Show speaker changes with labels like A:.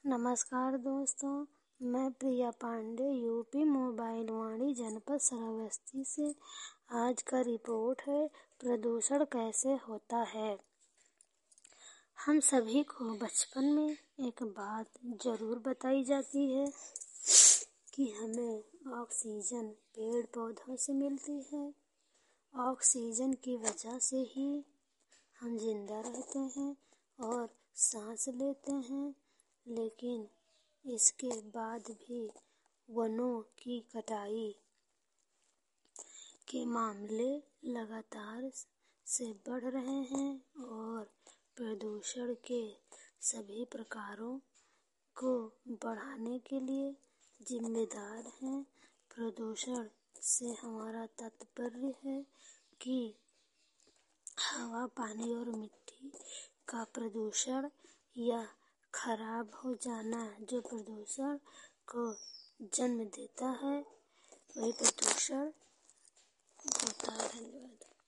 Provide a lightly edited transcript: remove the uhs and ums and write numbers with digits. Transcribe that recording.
A: नमस्कार दोस्तों, मैं प्रिया पांडे यूपी मोबाइल वाणी जनपद श्रावस्ती से। आज का रिपोर्ट है प्रदूषण कैसे होता है। हम सभी को बचपन में एक बात जरूर बताई जाती है कि हमें ऑक्सीजन पेड़ पौधों से मिलती है। ऑक्सीजन की वजह से ही हम जिंदा रहते हैं और सांस लेते हैं, लेकिन इसके बाद भी वनों की कटाई के मामले लगातार से बढ़ रहे हैं और प्रदूषण के सभी प्रकारों को बढ़ाने के लिए जिम्मेदार हैं। प्रदूषण से हमारा तात्पर्य है कि हवा, पानी और मिट्टी का प्रदूषण या खराब हो जाना, जो प्रदूषण को जन्म देता है, वही प्रदूषण होता है। धन्यवाद।